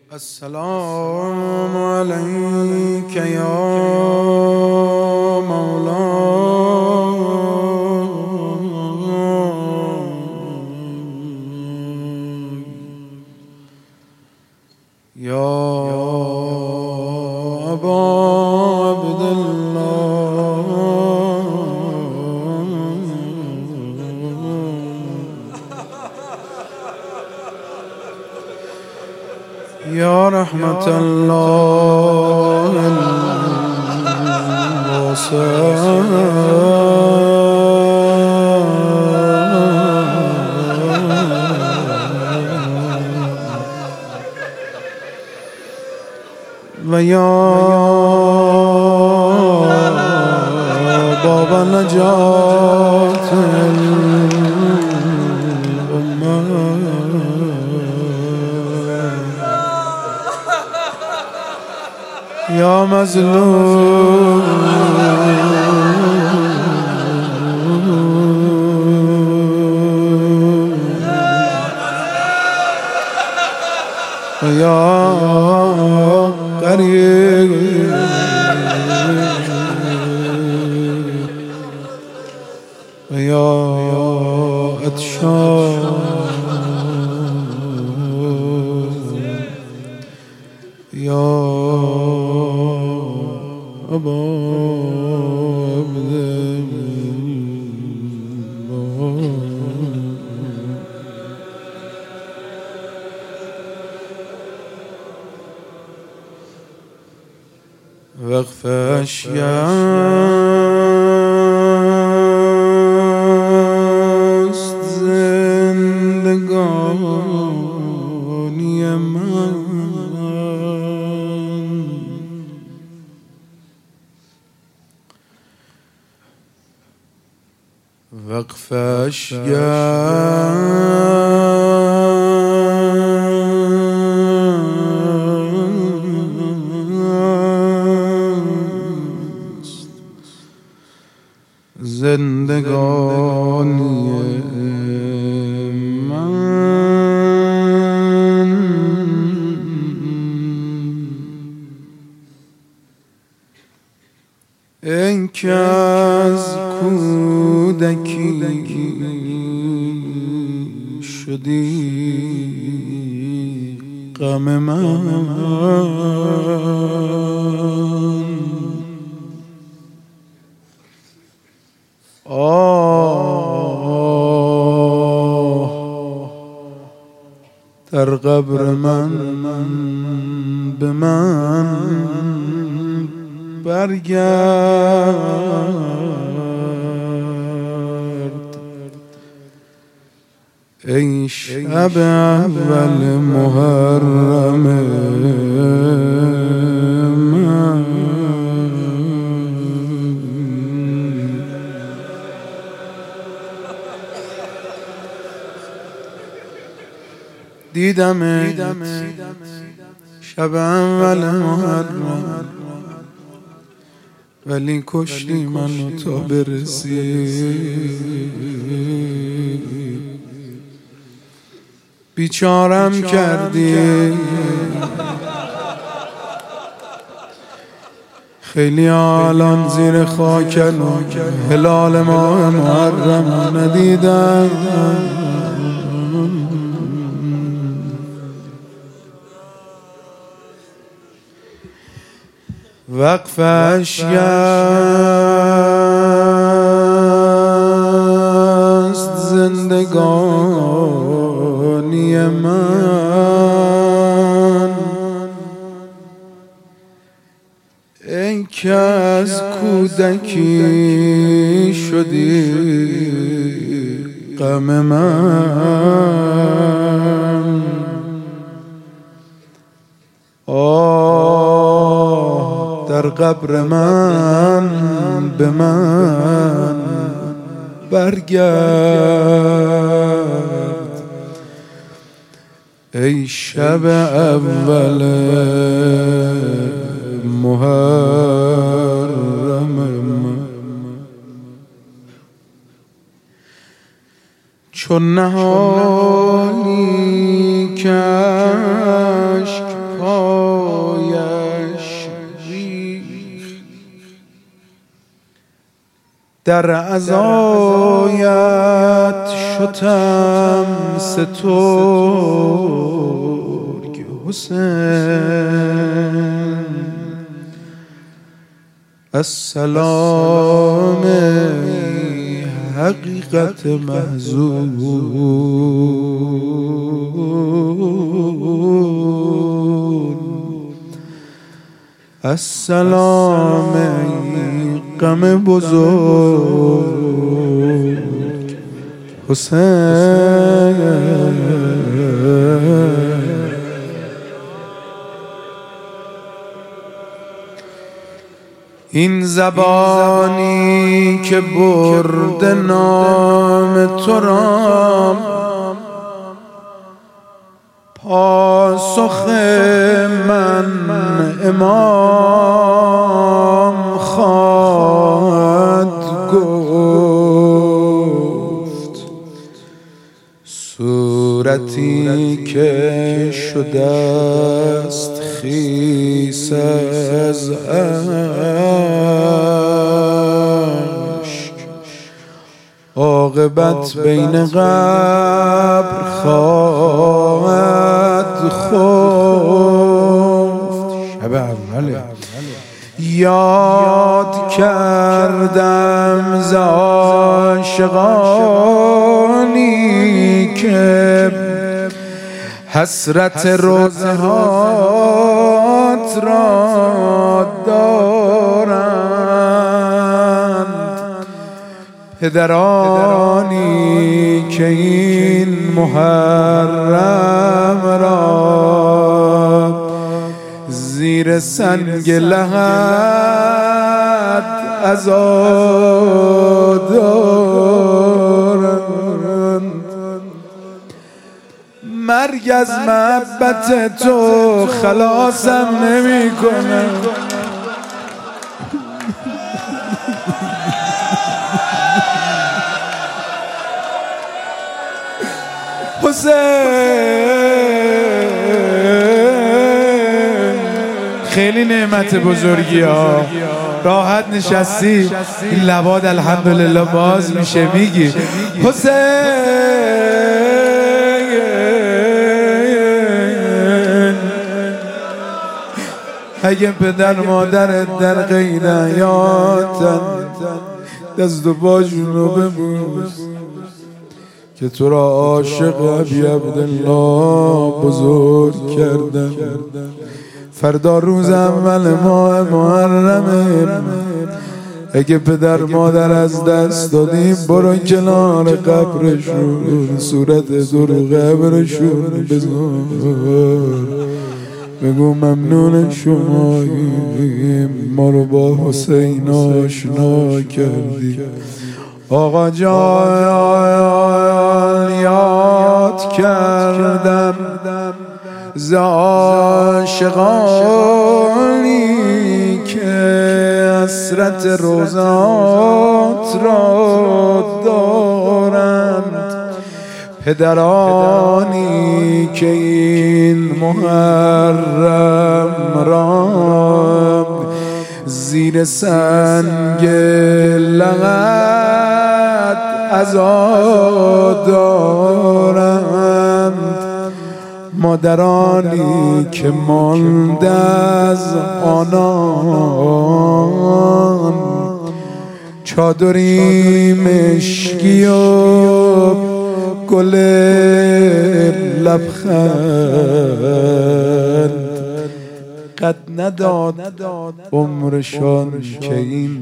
السلام عليك يا مولاي يا أبا عبد الله يا رحمة الله الواسعة ويا باب نجاة الأمة يا مظلوم ويا قريب ويا أتشان يا أبا عبد الله وقف اشیاست زندگانی من وقف اشیاست زندگانی من این که از کودکی شدی غم من در قبر من به من برگرد ای شب اول محرم من دیدمت شب اول محرم ولی کشتی منو تا برسی بیچارم کردی خیلی الان زیر خاکن و هلال ماه محرم ندیدم وقف اشیاست زندگانی من این که از کودکی شدی غم من در قبر من به من برگرد ای شب اول محرم من چون نهالی که اشک در عزایت شدم سترگ حسین. السلام حقیقت محزون، السلام غم بزرگ حسین. این زبانی که برد نام تو را، پاسخ من امام خواهد گفت. صورتی که شده است خیس از اشک، عاقبت بین قبر خواهد خفت. شب اوله یاد کردم ز عاشقانی که حسرت روزهات را دارند. پدرانی که این محرم را زیر سنگ لحد عزا دارند. مرگ از محبت تو خلاصم نمی کنه. حسین خیلی نعمت بزرگی ها. راحت نشستی این لباد الحمدلله باز میشه میگی حسین. اگه پدر مادرت در غیر حیاتن دست و پاشونو ببوس که تو را عاشق ابی عبدالله بزرگ کردن. فردا روز اول ماه محرمه. اگه پدر مادر از دست دادیم برو کنار قبرشون، صورت دور قبرشون بذار، بگو ممنون شماییم ما رو با حسین آشنا کردی. آقا جان یاد کردم ز عاشقانی که حسرت روزات را دارند. پدرانی که این محرم را زیر سنگ لحد عزا دارند. مادرانی که مانده از آنان چادری مشکی و گل لبخند قد نداد عمرشان که این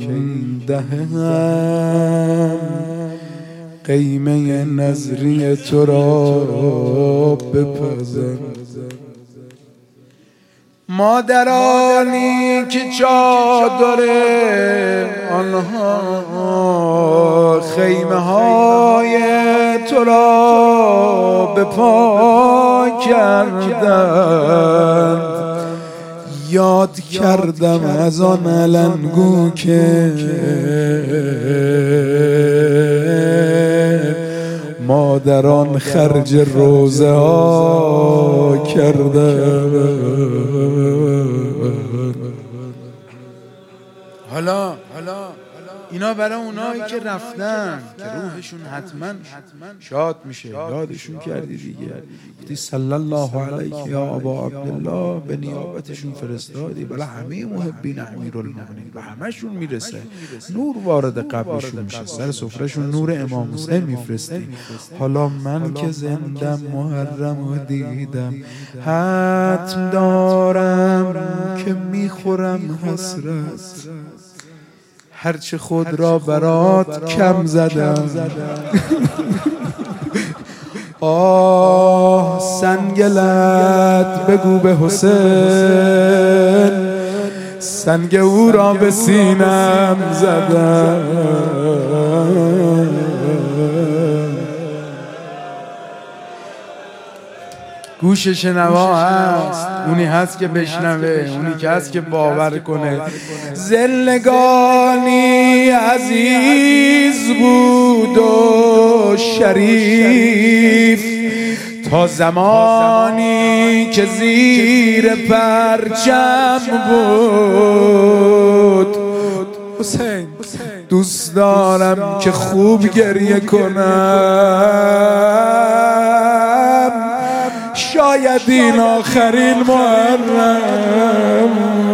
دهن قیمه نظری تو را بپزن. مادرانی که چادر آنها خیمه های تو را به پا کردند. یاد کردم از آن علنگو که مادران خرج روزه ها کردن. حالا اینا برای اونایی که رفتن که روحشون حتما شاد میشه. یادشون کردی دیگه، گفتی صلی الله علیک یا ابا عبدالله، به نیابتشون فرستادی برای همه محبین امیرالمومنین، به همشون میرسه، نور وارد قبرشون میشه، سر سفرهشون نور امام حسین میفرستی. حالا من که زندم محرم و دیدم، حتم دارم که میخورم حسرت، هرچه خود را برات کم زدم. آه سنگلت بگو به حسین، سنگ او را به سینم زدم. گوش شنوا هست، اونی هست که بشنوه، اونی که هست که باور کنه. زندگانی عزیز بود و شریف، تا زمانی که زیر پرچم بود. حسین دوست دارم که خوب گریه کنم، شاید این آخرین محرم.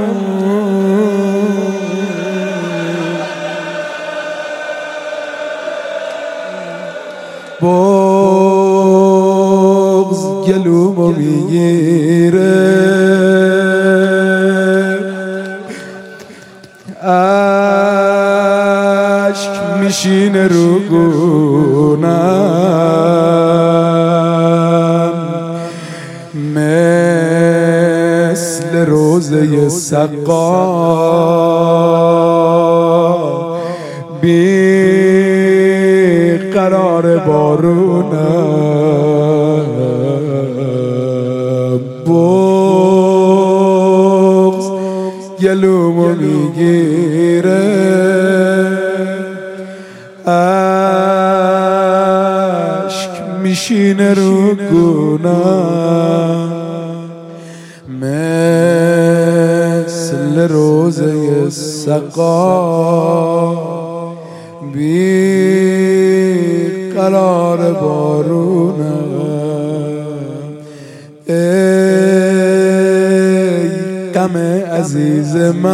بغض گلومو میگیره، اشک میشینه رو گونم، مثل روزه سقا بی قرار بارونم. بغض گلومو میگیره، اشک میشینه رو گونم، مثل روزه سقا بی قرار بارونم. ای غم عزیز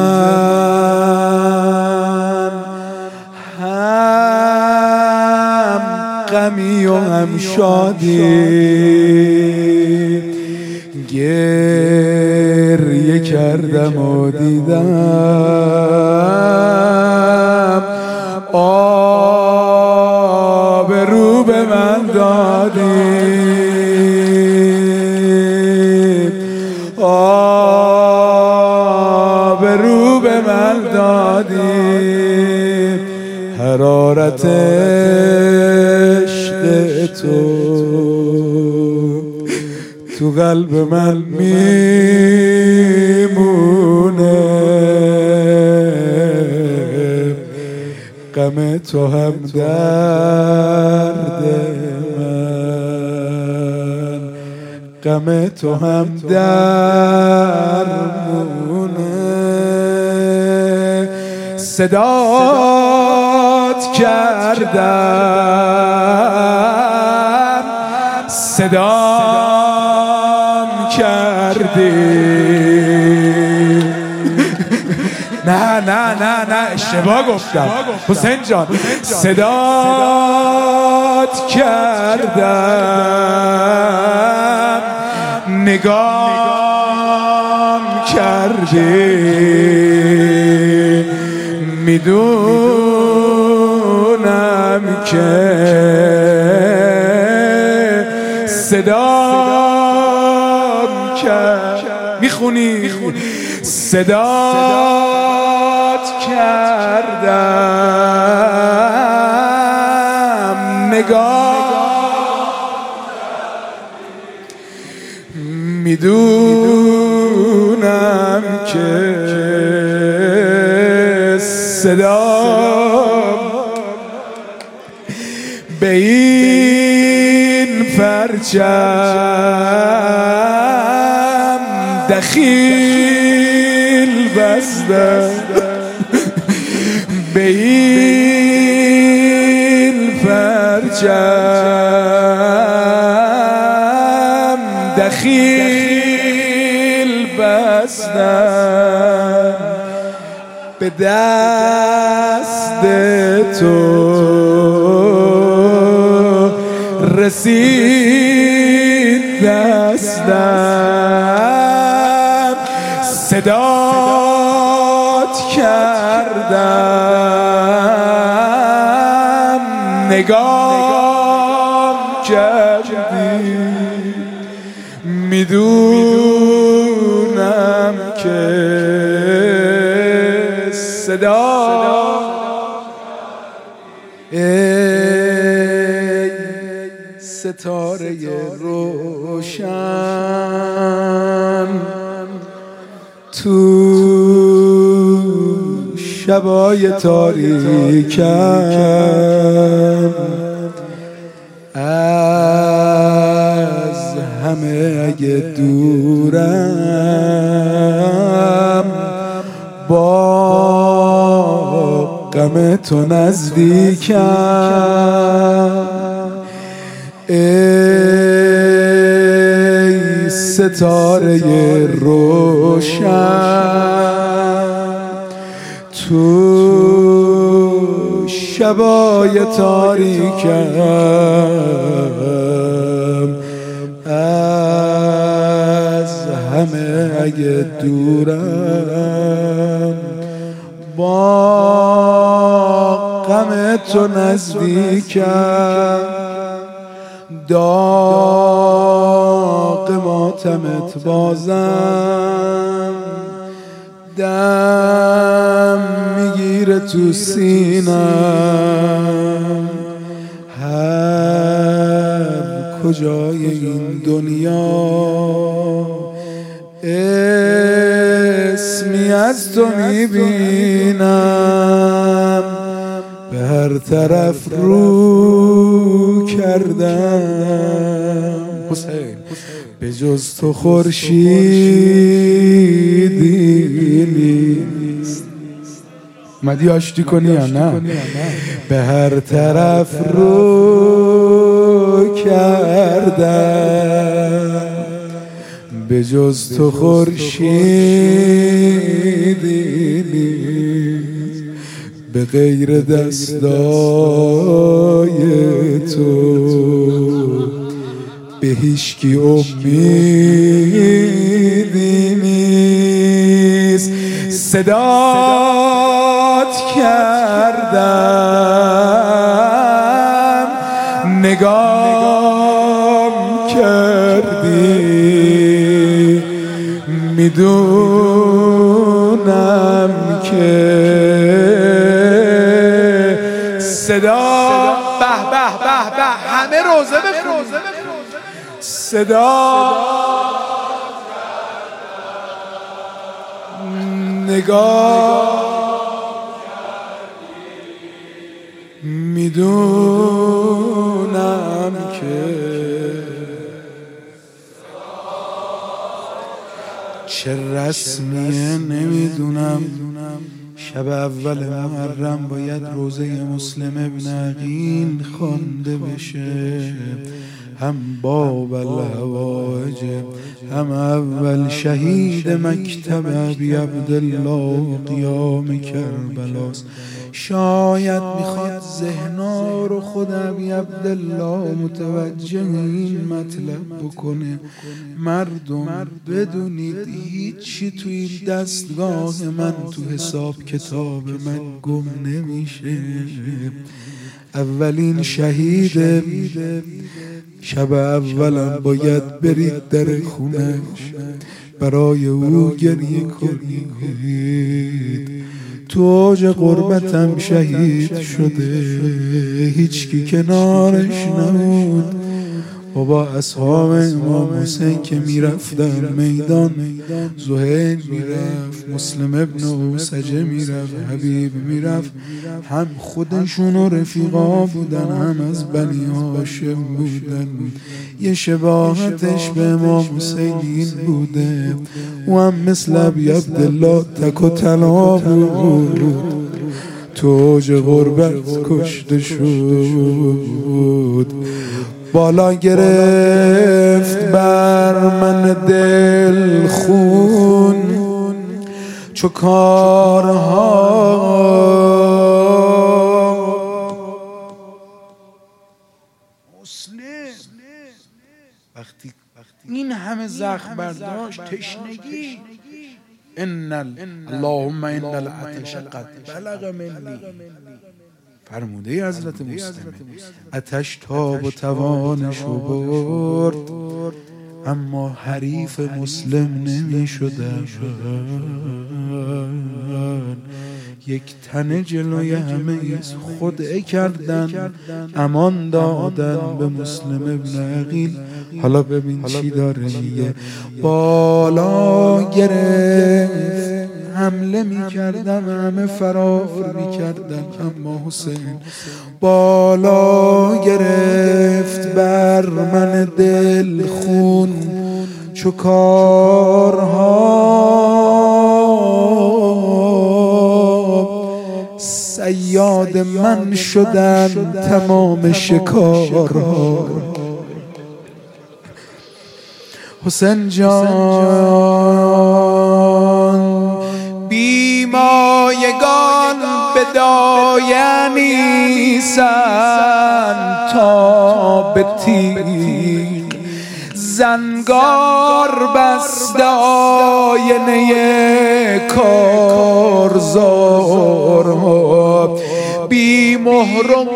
من، هم غمی و هم شادی، گریه کردم و دیدم آب رو به من دادی، آب رو به من دادی. حرارت عشق تو قلب من میمونه، غم تو هم درد من، غم تو هم درمونه. صدات کردم، صدام کردی. نه نه نه نه اشتباه گفتم حسین جان. صدات کردم، نگام کردی، میدونم که صدام کرد. میخونی؟ صدات کردم، نگاه میدونم که صدام به این پرچم دخیل بستم، به این پرچم دخیل بستم، به دست تو رسید دستم، صدات کردم نگام کردی، میدونم که صدا ای ستاره روشن تو شبای تاریکم، از همه اگه دورم با غم تو نزدیکم، ای ستاره روشن تو شبای تاریکم، از همه اگه دورم با غم تو نزدیکم، داغ ماتمت بازم دم میگیره تو سینم، هر کجای این دنیا اسمی از تو میبینم، به هر طرف رو کردم حسین به جز تو خورشیدی نیست. اومدی آشتی کنی یا نه؟ به هر طرف رو کردم به جز تو خورشیدی نیست، به غیر دستای تو به هیچکی امیدی نیست. صدات کردم نگام کردی، میدونم که صدا به به به به همه روزه بخونید، صدا نگاه میدونم که چه رسمیه نمیدونم. شب اول محرم باید روزه مسلم ابن عقیل خوانده بشه، هم باب الحوائج، هم اول شهید مکتب ابی عبدالله قیام کربلاست. شاید میخواد ذهنا رو خود ابی عبدالله متوجه این مطلب بکنه. مردم بدونید هیچی تو این دستگاه من تو حساب کتاب من گم نمیشه. اولین شهید شب اولم باید برید در خونش، برای او گریه کنید. تو اوج قربتم شهید شده، هیچکی کنارش نبود. بابا اصحاب امام حسین که میرفتن میدان، زهیر میرفت، مسلم ابن اوسجه میرفت، حبیب میرفت، هم خودشون و رفیقا بودن، هم از بنی هاشم بودن. یه شباهتش به امام حسین این بوده، و هم مثل ابی عبدالله تک و تنها بود. تو اوج غربت کشته شد. بالا گرفت بر من دل خون چو کارها وقتی این همه زخم برداشت، تشنگی، اللهم ان العطش قد بلغ منی، فرموده حضرت مسلم، آتش تاب و توانشو برد، اما حریف مسلم نمی شدن. یک تنه جلوی همه ایز خدعه کردن، امان دادن به مسلم ابن عقیل. حالا ببین چی داره میگه. بالا گرفت، حمله میکردن، همه فرار میکردن، اما حسین بالا گرفت بر من دل خون چو کارها. صیاد من شدن تمام شکارها. حسین جان بیمایگان به دایه نیستند تا به تیر، زنگار بسته آینه کارزارها، بی مهر و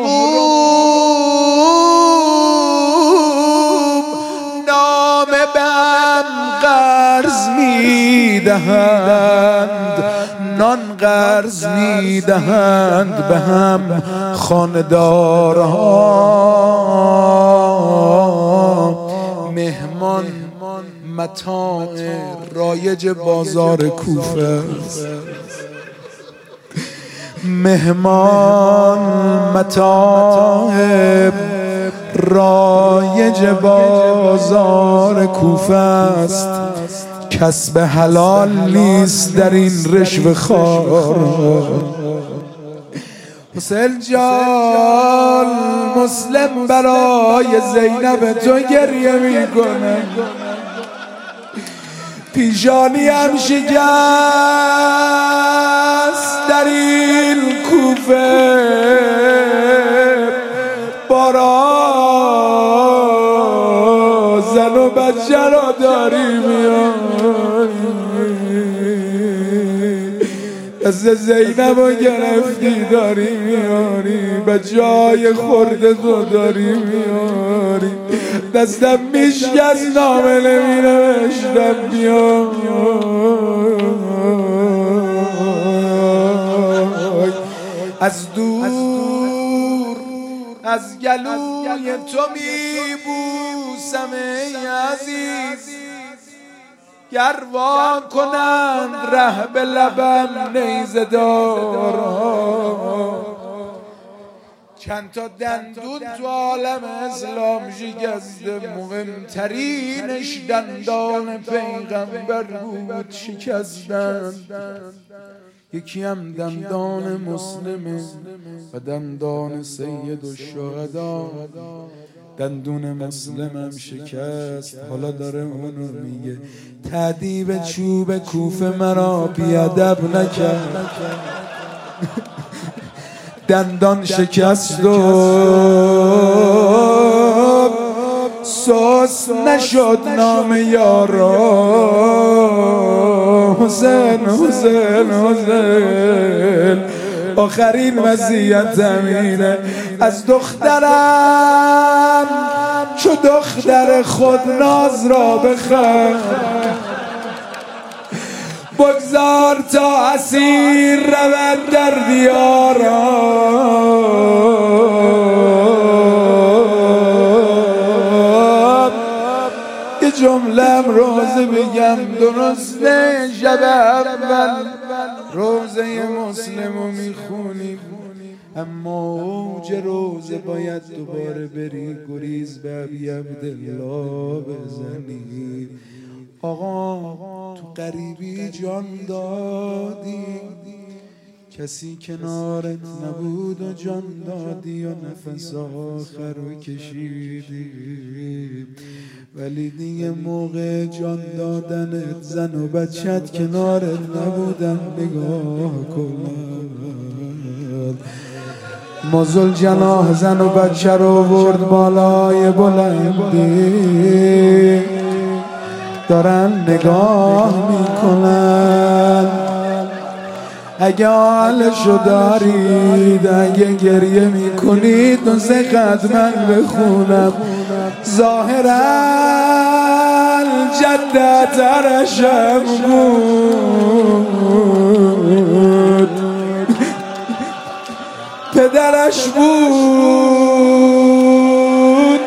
نام بهم قرض میدهند، نان قرض میدهند به هم خانه‌دارها. مهمان متاع رایج بازار کوفه، مهمان متاع رایج بازار کوفه است، کسب حلال نیست در این رشوه خوار. حسین جان مسلم برای زینب تو گریه میکنه، پیشانی هم شکست در این کوفه، بارا زن و بچه را داری میاری، دست زینب رو گرفتی داری میاری، به جای خورده تو داری میاری، دستم میشکست نامه نمینوشتم بیای. از دور از گلوی تو میبوسم ای عزیز، گروان کنند ره به لبم نیزه دارها. چند تا دندون تو عالم اسلام شکسته، مهمترینش دندان پیغمبر بود شکستن، یکی هم دندان مسلمه و دندان سید الشهدا. دندون مسلمم شکست، حالا داره اونو میگه تأدیب چوب کوفه مرا بیادب نکرد. دندان شکست و سوس نشد نام یارا. حسین حسین حسین آخرین وصیتم اینه، از دخترم چو دختر خود ناز را بخر، بگذار تا اسیر رود در دیارم. یه جمله روزه بگم درسته، شب اول روزه مسلمو میخونیم، اما اوج روزه باید دوباره بری گریز به ابی عبدالله بزنی. آقا تو غریبی جان دادی، کسی کنارت نبود و جان دادی و نفس آخر رو کشیدی، ولی دیگه موقع جان دادنت زن و بچت کنارت نبودن. نگاه کن مازل جناح زن و بچه رو برد بالای بلندی، دارن نگاه میکنن. اگه حالشو دارید، اگه گریه میکنید نزد من بخونم. ظاهرا جدت عرشم بود، پدرش بود،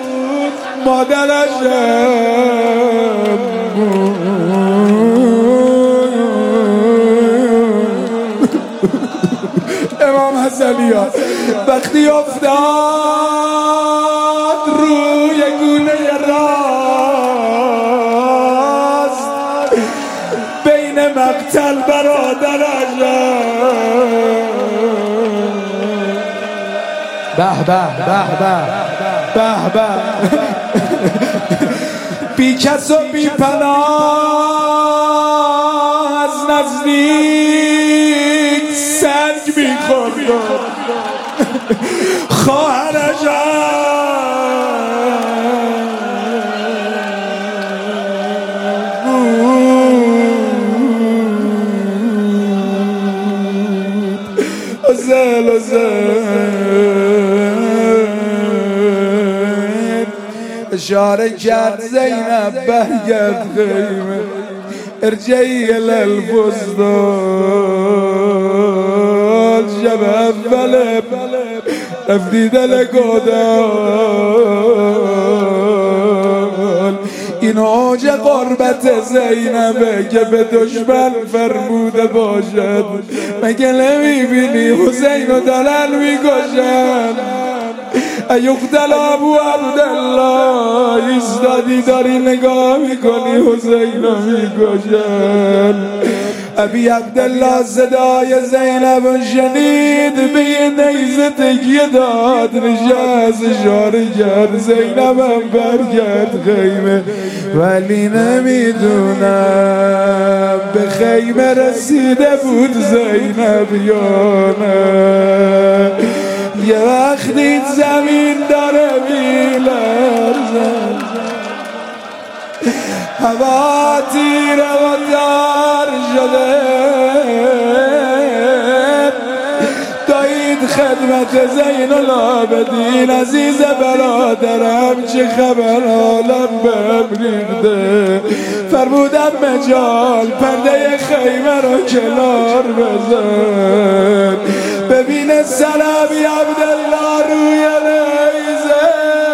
مادرشم امام حسنیان وقتی افتاد روی گونه راست بین مقتل برادرش، به به به به به به بی کس و بی پناه از نزدیک سنگ میخورد خواهرش اشاره کرد زینب برگرد خیمه، ارجعی الالفستال. شب اول رفتی دل گودال، این اوج قربت زینبه که به دشمن فرموده باشد. مگه نمیبینی حسین رو دارن میکشن؟ ایقتل ابو عبدالله، ایستادی داری نگاه میکنی حسین رو میکشن. ابی عبدالله صدای زینب شنید، به یه نیزه تکیه داد، نشست اشاره کرد زینبم برگرد خیمه. ولی نمیدونم به خیمه رسیده بود زینب یا نه. یه وقتی زمین داره میلرزه، هوا تیره و دار شده، دایید خدمت زین العابدین. عزیز برادرم چه خبر، حالم بهم ریخته. فرمودم مجال پرده خیمه رو کنار بزن، ببین سلمی عبدالله روی نیزه.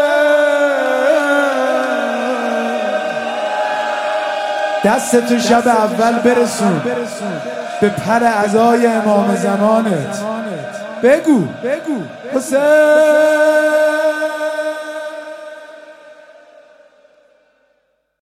دست تو شب اول برسون به پر عزای امام زمانت، بگو حسین